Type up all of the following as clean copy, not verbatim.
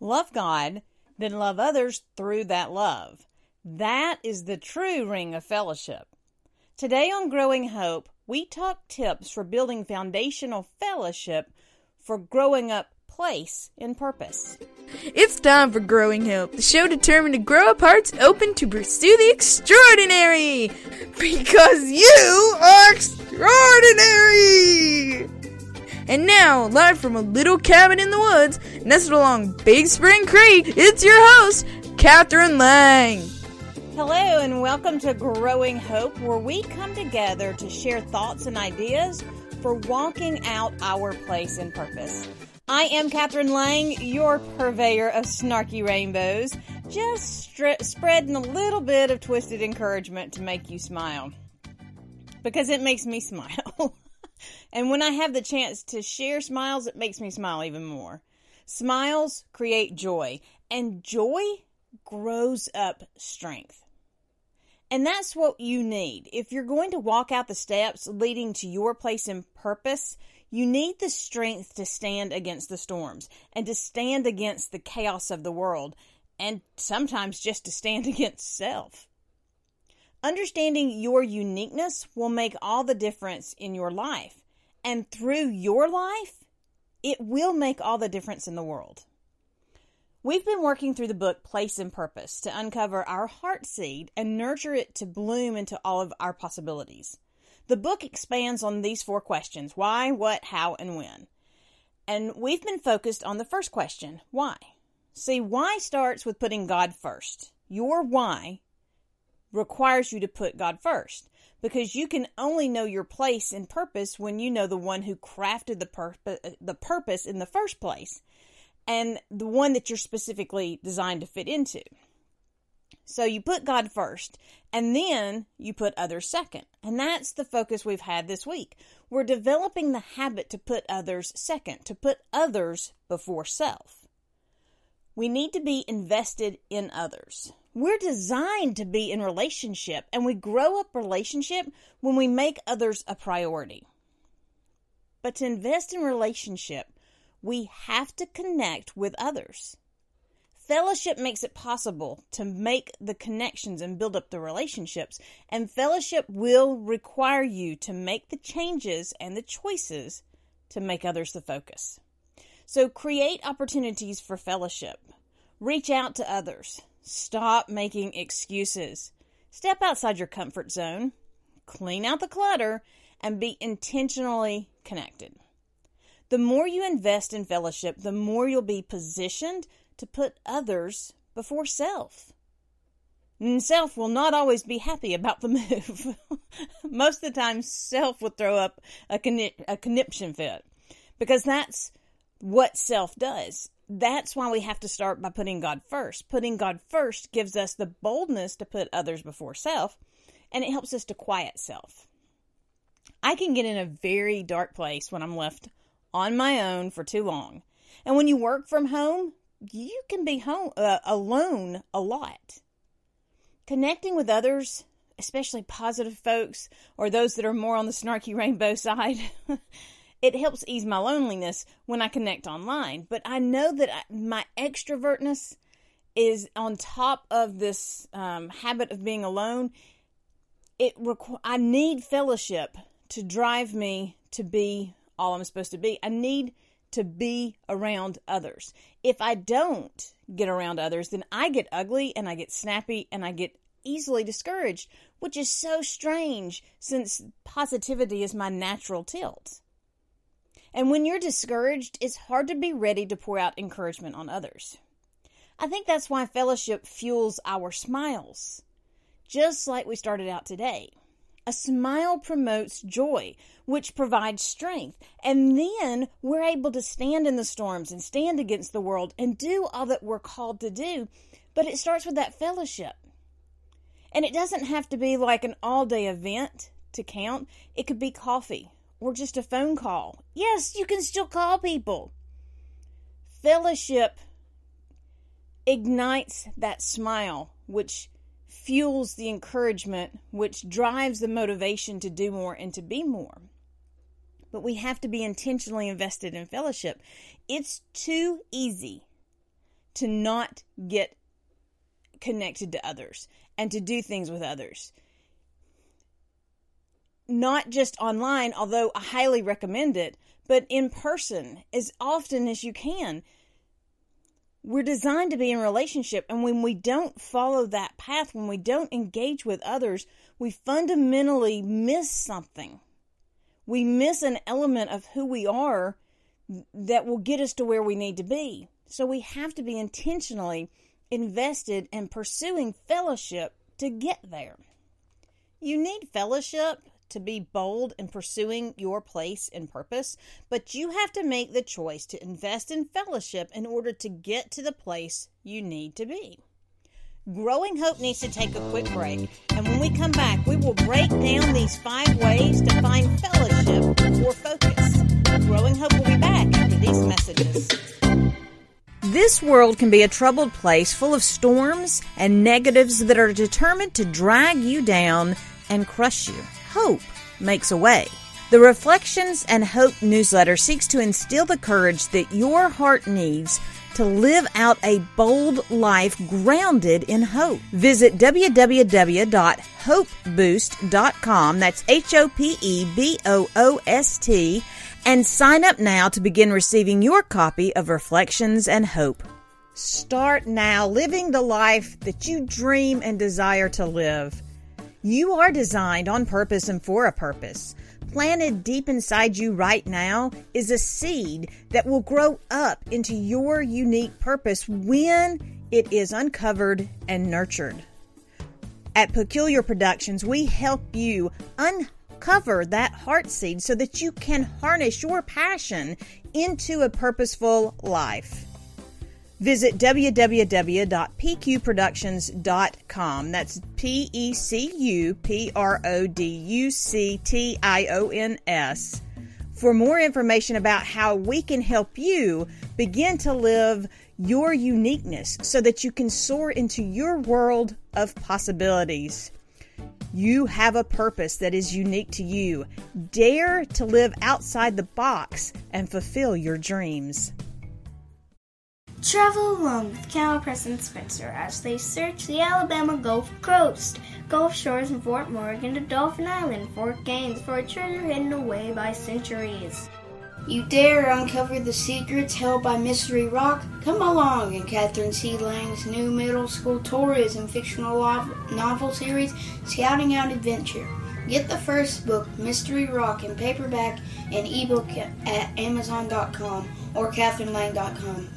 love God, then love others through that love. That is the true ring of fellowship. Today on Growing Hope, we talk tips for building foundational fellowship for growing up place in purpose. It's time for Growing Hope, the show determined to grow up hearts open to pursue the extraordinary. Because you are extraordinary! And now, live from a little cabin in the woods, nestled along Big Spring Creek, it's your host, Catherine Lang. Hello and welcome to Growing Hope, where we come together to share thoughts and ideas for walking out our place in purpose. I am Catherine Lang, your purveyor of snarky rainbows, just spreading a little bit of twisted encouragement to make you smile. Because it makes me smile. And when I have the chance to share smiles, it makes me smile even more. Smiles create joy, and joy grows up strength. And that's what you need. If you're going to walk out the steps leading to your place in purpose, you need the strength to stand against the storms and to stand against the chaos of the world, and sometimes just to stand against self. Understanding your uniqueness will make all the difference in your life, and through your life, it will make all the difference in the world. We've been working through the book Place and Purpose to uncover our heart seed and nurture it to bloom into all of our possibilities. The book expands on these 4 questions: why, what, how, and when. And we've been focused on the first question, why. See, why starts with putting God first. Your why requires you to put God first, because you can only know your place in purpose when you know the one who crafted the purpose in the first place, and the one that you're specifically designed to fit into. So you put God first, and then you put others second. And that's the focus we've had this week. We're developing the habit to put others second, to put others before self. We need to be invested in others. We're designed to be in relationship, and we grow up relationship when we make others a priority. But to invest in relationship, we have to connect with others. Fellowship makes it possible to make the connections and build up the relationships, and fellowship will require you to make the changes and the choices to make others the focus. So create opportunities for fellowship. Reach out to others. Stop making excuses. Step outside your comfort zone. Clean out the clutter and be intentionally connected. The more you invest in fellowship, the more you'll be positioned to put others before self. And self will not always be happy about the move. Most of the time, self will throw up a conniption fit, because that's what self does. That's why we have to start by putting God first. Putting God first gives us the boldness to put others before self, and it helps us to quiet self. I can get in a very dark place when I'm left on my own for too long. And when you work from home, you can be alone a lot. Connecting with others, especially positive folks or those that are more on the snarky rainbow side, it helps ease my loneliness when I connect online. But I know that my extrovertness is on top of this habit of being alone. I need fellowship to drive me to be all I'm supposed to be. I need to be around others. If I don't get around others, then I get ugly and I get snappy and I get easily discouraged, which is so strange since positivity is my natural tilt. And when you're discouraged, it's hard to be ready to pour out encouragement on others. I think that's why fellowship fuels our smiles, just like we started out today. A smile promotes joy, which provides strength. And then we're able to stand in the storms and stand against the world and do all that we're called to do. But it starts with that fellowship. And it doesn't have to be like an all-day event to count. It could be coffee or just a phone call. Yes, you can still call people. Fellowship ignites that smile, which fuels the encouragement, which drives the motivation to do more and to be more. But we have to be intentionally invested in fellowship. It's too easy to not get connected to others and to do things with others. Not just online, although I highly recommend it, but in person as often as you can. We're designed to be in relationship, and when we don't follow that path, when we don't engage with others, we fundamentally miss something. We miss an element of who we are that will get us to where we need to be. So we have to be intentionally invested in pursuing fellowship to get there. You need fellowship to be bold in pursuing your place and purpose, but you have to make the choice to invest in fellowship in order to get to the place you need to be. Growing Hope needs to take a quick break, and when we come back, we will break down these 5 ways to find fellowship or focus. Growing Hope will be back after these messages. This world can be a troubled place full of storms and negatives that are determined to drag you down and crush you. Hope makes a way. The Reflections and Hope newsletter seeks to instill the courage that your heart needs to live out a bold life grounded in hope. Visit www.hopeboost.com, that's HOPEBOOST, and sign up now to begin receiving your copy of Reflections and Hope. Start now living the life that you dream and desire to live. You are designed on purpose and for a purpose. Planted deep inside you right now is a seed that will grow up into your unique purpose when it is uncovered and nurtured. At Peculiar Productions, we help you uncover that heart seed so that you can harness your passion into a purposeful life. Visit www.pqproductions.com. That's PECUPRODUCTIONS. For more information about how we can help you begin to live your uniqueness so that you can soar into your world of possibilities. You have a purpose that is unique to you. Dare to live outside the box and fulfill your dreams. Travel along with Cal, Preston, and Spencer as they search the Alabama Gulf Coast, Gulf Shores from Fort Morgan to Dauphin Island, Fort Gaines, for a treasure hidden away by centuries. You dare uncover the secrets held by Mystery Rock? Come along in Catherine C. Lang's new middle school tourism fictional novel series, Scouting Out Adventure. Get the first book, Mystery Rock, in paperback and ebook at Amazon.com or CatherineLang.com.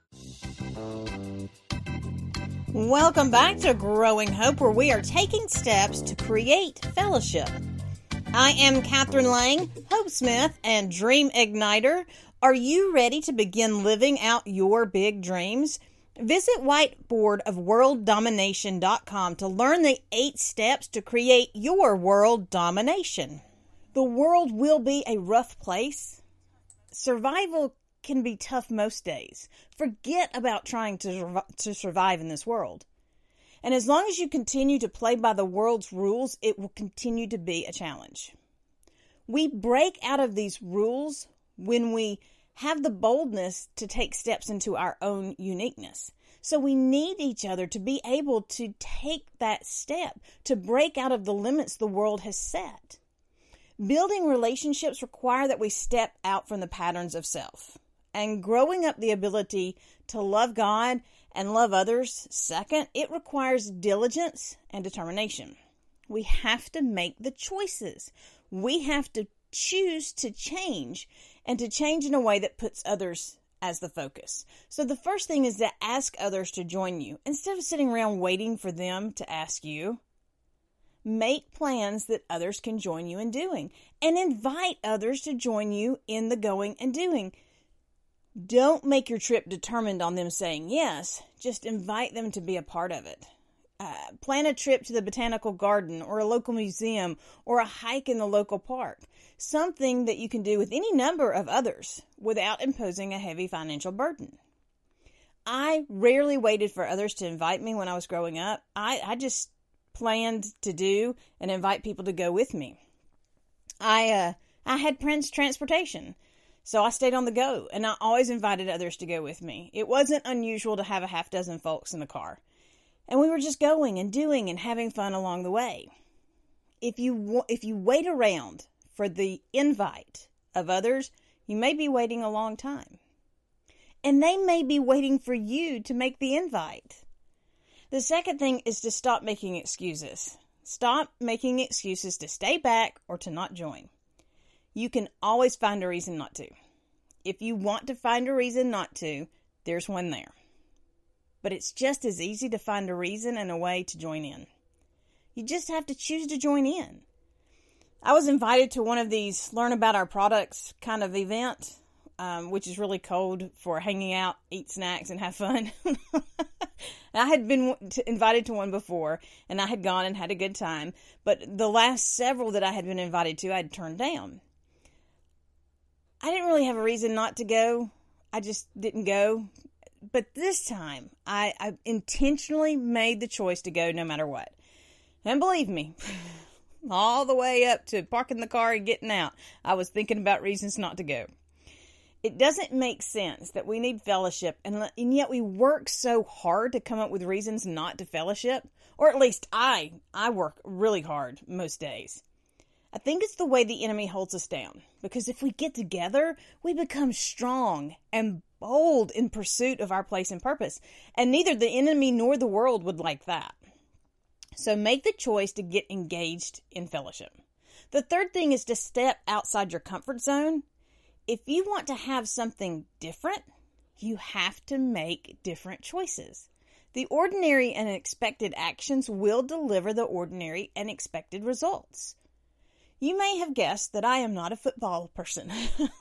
Welcome back to Growing Hope, where we are taking steps to create fellowship. I am Catherine Lang, Hope Smith, and Dream Igniter. Are you ready to begin living out your big dreams? Visit whiteboardofworlddomination.com to learn the 8 steps to create your world domination. The world will be a rough place. Survival can be tough most days. Forget about trying to survive in this world. And as long as you continue to play by the world's rules, it will continue to be a challenge. We break out of these rules when we have the boldness to take steps into our own uniqueness. So we need each other to be able to take that step, to break out of the limits the world has set. Building relationships require that we step out from the patterns of self. And growing up the ability to love God and love others, second, it requires diligence and determination. We have to make the choices. We have to choose to change, and to change in a way that puts others as the focus. So the first thing is to ask others to join you. Instead of sitting around waiting for them to ask you, make plans that others can join you in doing, and invite others to join you in the going and doing. Don't make your trip determined on them saying yes. Just invite them to be a part of it. Plan a trip to the botanical garden or a local museum or a hike in the local park. Something that you can do with any number of others without imposing a heavy financial burden. I rarely waited for others to invite me when I was growing up. I just planned to do and invite people to go with me. I had Prince transportation. So I stayed on the go, and I always invited others to go with me. It wasn't unusual to have a half dozen folks in the car. And we were just going and doing and having fun along the way. If you wait around for the invite of others, you may be waiting a long time. And they may be waiting for you to make the invite. The second thing is to stop making excuses. Stop making excuses to stay back or to not join. You can always find a reason not to. If you want to find a reason not to, there's one there. But it's just as easy to find a reason and a way to join in. You just have to choose to join in. I was invited to one of these learn about our products kind of event, which is really code for hanging out, eat snacks, and have fun. I had been invited to one before, and I had gone and had a good time. But the last several that I had been invited to, I had turned down. I didn't really have a reason not to go. I just didn't go. But this time, I intentionally made the choice to go no matter what. And believe me, all the way up to parking the car and getting out, I was thinking about reasons not to go. It doesn't make sense that we need fellowship, and yet we work so hard to come up with reasons not to fellowship. Or at least I work really hard most days. I think it's the way the enemy holds us down. Because if we get together, we become strong and bold in pursuit of our place and purpose. And neither the enemy nor the world would like that. So make the choice to get engaged in fellowship. The third thing is to step outside your comfort zone. If you want to have something different, you have to make different choices. The ordinary and expected actions will deliver the ordinary and expected results. You may have guessed that I am not a football person.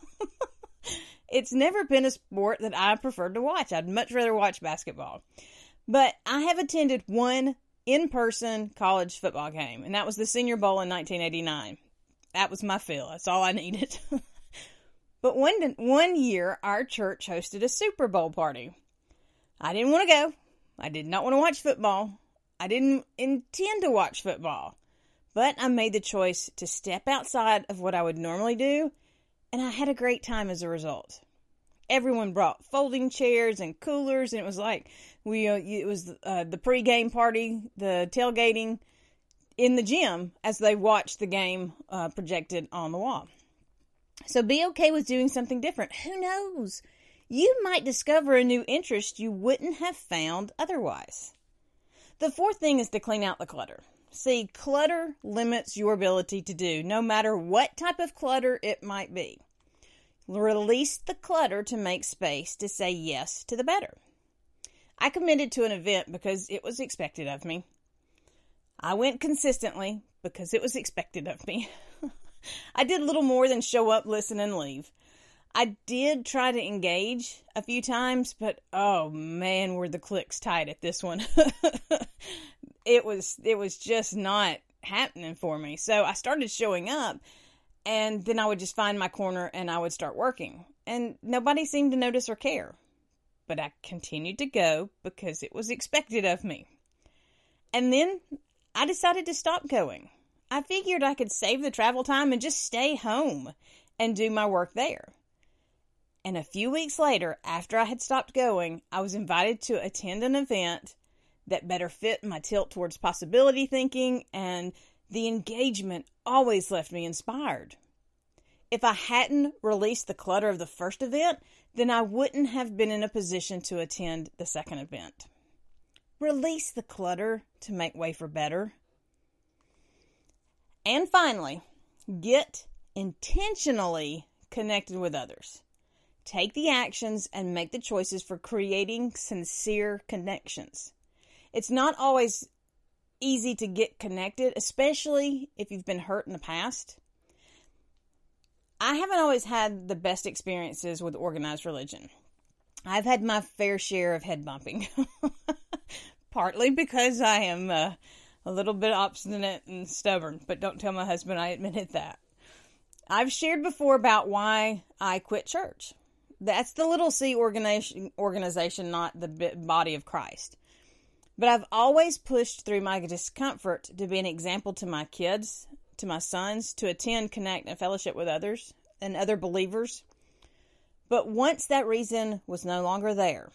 It's never been a sport that I preferred to watch. I'd much rather watch basketball. But I have attended one in-person college football game, and that was the Senior Bowl in 1989. That was my fill. That's all I needed. But one year, our church hosted a Super Bowl party. I didn't want to go. I did not want to watch football. I didn't intend to watch football. But I made the choice to step outside of what I would normally do, and I had a great time as a result. Everyone brought folding chairs and coolers, and it was like it was the pregame party, the tailgating in the gym as they watched the game projected on the wall. So be okay with doing something different. Who knows? You might discover a new interest you wouldn't have found otherwise. The fourth thing is to clean out the clutter. See, clutter limits your ability to do, no matter what type of clutter it might be. Release the clutter to make space to say yes to the better. I committed to an event because it was expected of me. I went consistently because it was expected of me. I did little more than show up, listen, and leave. I did try to engage a few times, but oh man, were the clicks tight at this one. It was just not happening for me. So I started showing up, and then I would just find my corner and I would start working. And nobody seemed to notice or care. But I continued to go because it was expected of me. And then I decided to stop going. I figured I could save the travel time and just stay home and do my work there. And a few weeks later, after I had stopped going, I was invited to attend an event that better fit my tilt towards possibility thinking, and the engagement always left me inspired. If I hadn't released the clutter of the first event, then I wouldn't have been in a position to attend the second event. Release the clutter to make way for better. And finally, get intentionally connected with others. Take the actions and make the choices for creating sincere connections. It's not always easy to get connected, especially if you've been hurt in the past. I haven't always had the best experiences with organized religion. I've had my fair share of head bumping. Partly because I am a little bit obstinate and stubborn, but don't tell my husband I admitted that. I've shared before about why I quit church. That's the little C organization, not the body of Christ. But I've always pushed through my discomfort to be an example to my kids, to my sons, to attend, connect, and fellowship with others and other believers. But once that reason was no longer there,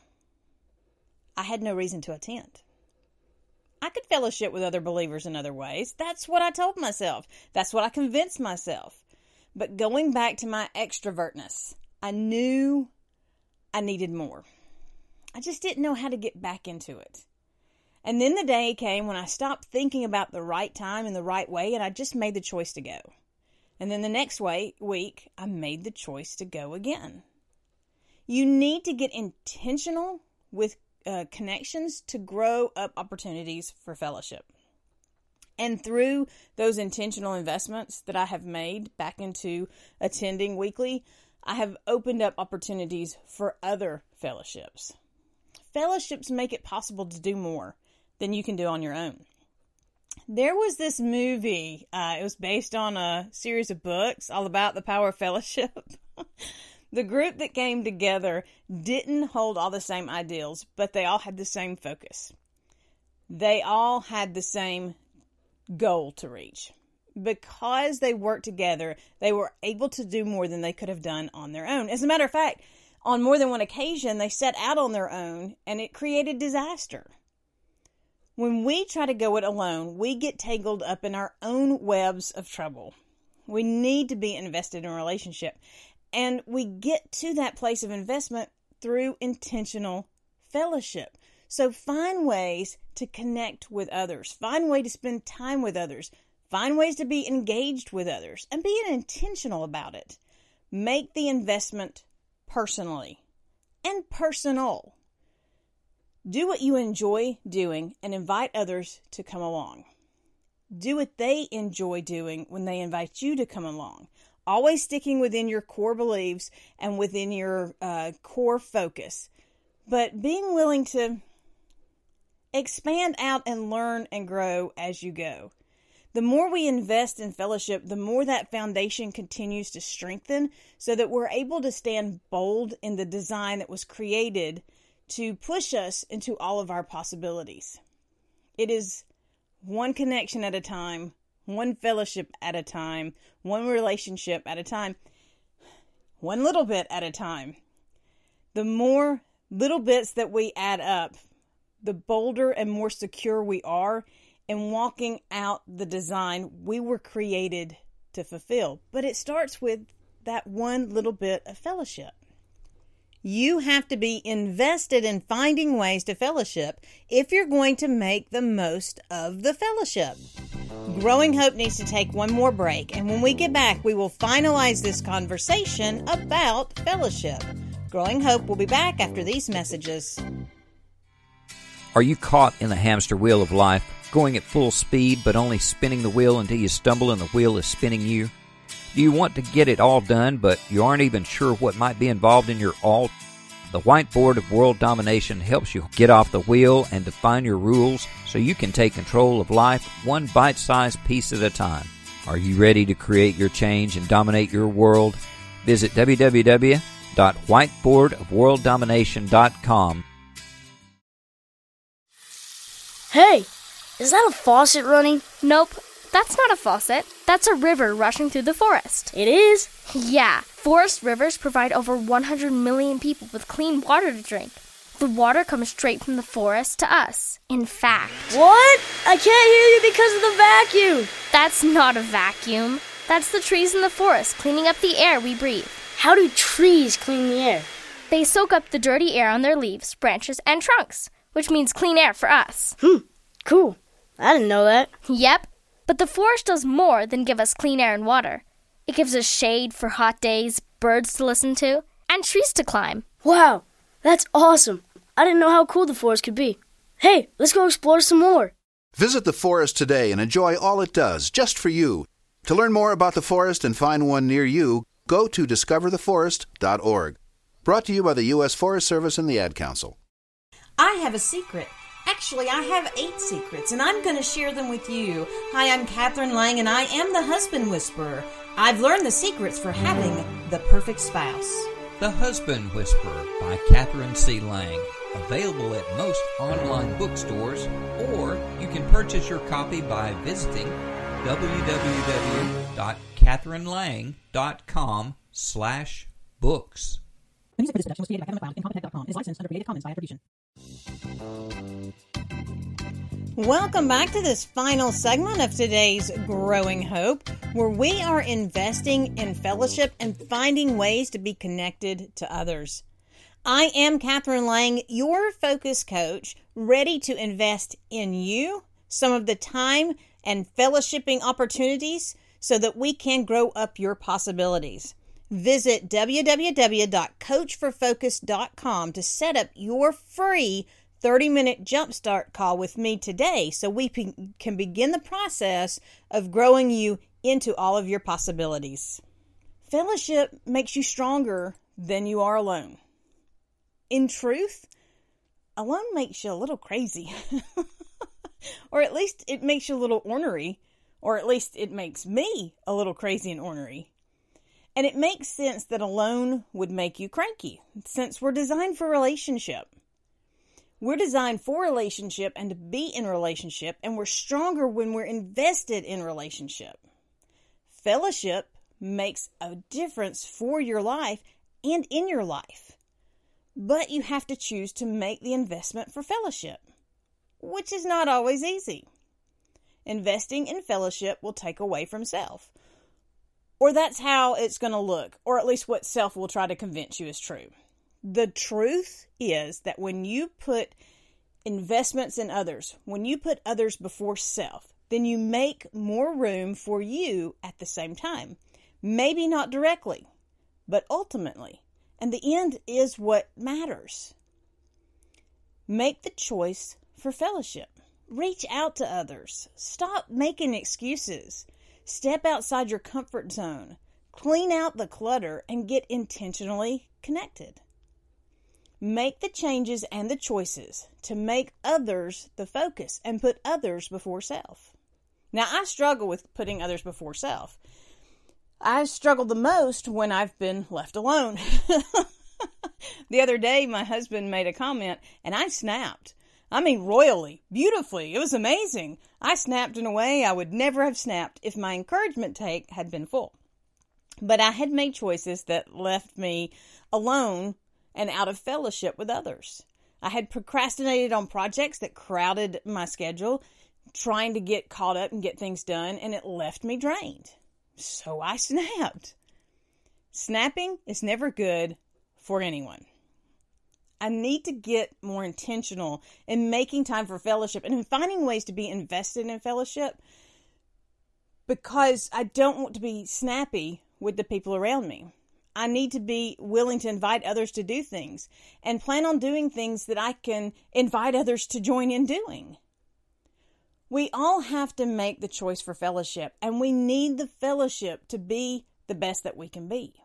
I had no reason to attend. I could fellowship with other believers in other ways. That's what I told myself. That's what I convinced myself. But going back to my extrovertness, I knew I needed more. I just didn't know how to get back into it. And then the day came when I stopped thinking about the right time and the right way, and I just made the choice to go. And then the next week, I made the choice to go again. You need to get intentional with connections to grow up opportunities for fellowship. And through those intentional investments that I have made back into attending weekly, I have opened up opportunities for other fellowships. Fellowships make it possible to do more than you can do on your own. There was this movie, it was based on a series of books all about the power of fellowship. The group that came together didn't hold all the same ideals, but they all had the same focus. They all had the same goal to reach. Because they worked together, they were able to do more than they could have done on their own. As a matter of fact, on more than one occasion, they set out on their own, and it created disaster. When we try to go it alone, we get tangled up in our own webs of trouble. We need to be invested in a relationship. And we get to that place of investment through intentional fellowship. So find ways to connect with others. Find ways to spend time with others. Find ways to be engaged with others. And be intentional about it. Make the investment personally and personal. Do what you enjoy doing and invite others to come along. Do what they enjoy doing when they invite you to come along. Always sticking within your core beliefs and within your core focus. But being willing to expand out and learn and grow as you go. The more we invest in fellowship, the more that foundation continues to strengthen so that we're able to stand bold in the design that was created to push us into all of our possibilities. It is one connection at a time, one fellowship at a time, one relationship at a time, one little bit at a time. The more little bits that we add up, the bolder and more secure we are in walking out the design we were created to fulfill. But it starts with that one little bit of fellowship. You have to be invested in finding ways to fellowship if you're going to make the most of the fellowship. Growing Hope needs to take one more break, and when we get back, we will finalize this conversation about fellowship. Growing Hope will be back after these messages. Are you caught in the hamster wheel of life, going at full speed but only spinning the wheel until you stumble and the wheel is spinning you? Do you want to get it all done, but you aren't even sure what might be involved in your all? The Whiteboard of World Domination helps you get off the wheel and define your rules so you can take control of life one bite-sized piece at a time. Are you ready to create your change and dominate your world? Visit www.whiteboardofworlddomination.com. Hey, is that a faucet running? Nope, that's not a faucet. That's a river rushing through the forest. It is? Yeah, forest rivers provide over 100 million people with clean water to drink. The water comes straight from the forest to us. In fact... What? I can't hear you because of the vacuum. That's not a vacuum. That's the trees in the forest cleaning up the air we breathe. How do trees clean the air? They soak up the dirty air on their leaves, branches, and trunks, which means clean air for us. Cool. I didn't know that. Yep. But the forest does more than give us clean air and water. It gives us shade for hot days, birds to listen to, and trees to climb. Wow, that's awesome. I didn't know how cool the forest could be. Hey, let's go explore some more. Visit the forest today and enjoy all it does, just for you. To learn more about the forest and find one near you, go to discovertheforest.org. Brought to you by the U.S. Forest Service and the Ad Council. I have a secret. Actually, I have 8 secrets, and I'm going to share them with you. Hi, I'm Catherine Lang, and I am the Husband Whisperer. I've learned the secrets for having the perfect spouse. The Husband Whisperer by Catherine C. Lang. Available at most online bookstores, or you can purchase your copy by visiting www.catherinelang.com/books. music for this production was created by Kevin MacLeod and Compotech.com and is licensed under Creative Commons by attribution. Welcome back to this final segment of today's Growing Hope, where we are investing in fellowship and finding ways to be connected to others. I am Catherine Lang, your focus coach, ready to invest in you, some of the time and fellowshipping opportunities so that we can grow up your possibilities. Visit www.coachforfocus.com to set up your free 30-minute jumpstart call with me today so we can begin the process of growing you into all of your possibilities. Fellowship makes you stronger than you are alone. In truth, alone makes you a little crazy. Or at least it makes you a little ornery. Or at least it makes me a little crazy and ornery. And it makes sense that alone would make you cranky, since we're designed for relationship. We're designed for relationship and to be in relationship, and we're stronger when we're invested in relationship. Fellowship makes a difference for your life and in your life. But you have to choose to make the investment for fellowship, which is not always easy. Investing in fellowship will take away from self. Or that's how it's going to look, or at least what self will try to convince you is true. The truth is that when you put investments in others, when you put others before self, then you make more room for you at the same time. Maybe not directly, but ultimately. And the end is what matters. Make the choice for fellowship. Reach out to others. Stop making excuses. Step outside your comfort zone. Clean out the clutter and get intentionally connected. Make the changes and the choices to make others the focus and put others before self. Now, I struggle with putting others before self. I struggle the most when I've been left alone. The other day, my husband made a comment and I snapped. I mean, royally, beautifully. It was amazing. I snapped in a way I would never have snapped if my encouragement tank had been full. But I had made choices that left me alone and out of fellowship with others. I had procrastinated on projects that crowded my schedule, trying to get caught up and get things done, and it left me drained. So I snapped. Snapping is never good for anyone. I need to get more intentional in making time for fellowship and in finding ways to be invested in fellowship, because I don't want to be snappy with the people around me. I need to be willing to invite others to do things and plan on doing things that I can invite others to join in doing. We all have to make the choice for fellowship, and we need the fellowship to be the best that we can be.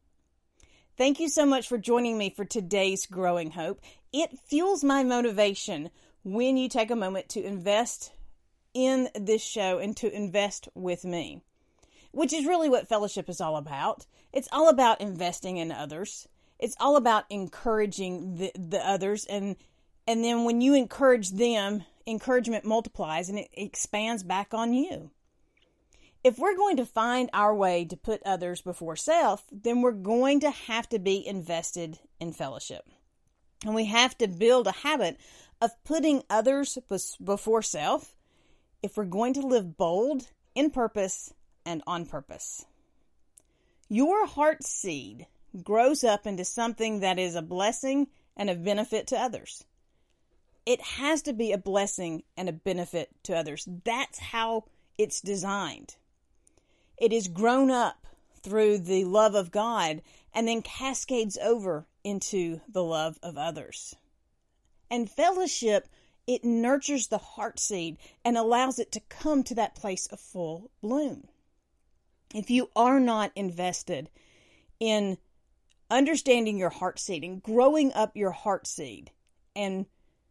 Thank you so much for joining me for today's Growing Hope. It fuels my motivation when you take a moment to invest in this show and to invest with me, which is really what fellowship is all about. It's all about investing in others. It's all about encouraging the others, and then when you encourage them, encouragement multiplies and it expands back on you. If we're going to find our way to put others before self, then we're going to have to be invested in fellowship. And we have to build a habit of putting others before self if we're going to live bold, in purpose, and on purpose. Your heart seed grows up into something that is a blessing and a benefit to others. It has to be a blessing and a benefit to others. That's how it's designed. It is grown up through the love of God and then cascades over into the love of others. And fellowship, it nurtures the heart seed and allows it to come to that place of full bloom. If you are not invested in understanding your heart seed and growing up your heart seed and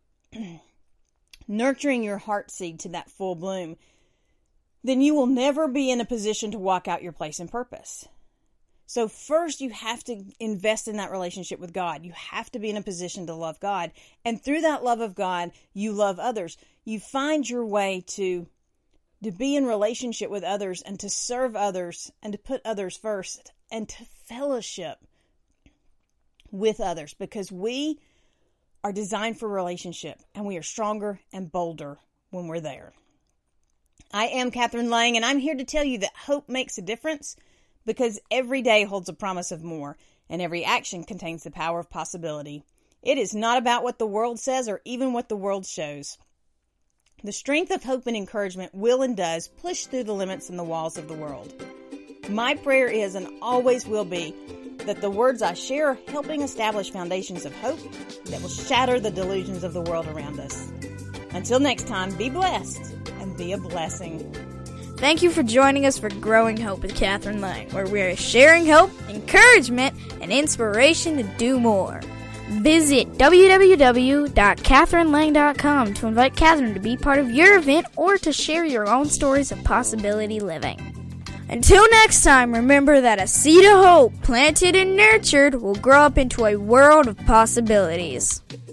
nurturing your heart seed to that full bloom, then you will never be in a position to walk out your place and purpose. So first, you have to invest in that relationship with God. You have to be in a position to love God. And through that love of God, you love others. You find your way to be in relationship with others and to serve others and to put others first and to fellowship with others, because we are designed for relationship, and we are stronger and bolder when we're there. I am Catherine Lang, and I'm here to tell you that hope makes a difference, because every day holds a promise of more, and every action contains the power of possibility. It is not about what the world says or even what the world shows. The strength of hope and encouragement will and does push through the limits and the walls of the world. My prayer is and always will be that the words I share are helping establish foundations of hope that will shatter the delusions of the world around us. Until next time, be blessed and be a blessing. Thank you for joining us for Growing Hope with Catherine Lang, where we are sharing hope, encouragement, and inspiration to do more. Visit www.catherinelang.com to invite Catherine to be part of your event or to share your own stories of possibility living. Until next time, remember that a seed of hope planted and nurtured will grow up into a world of possibilities.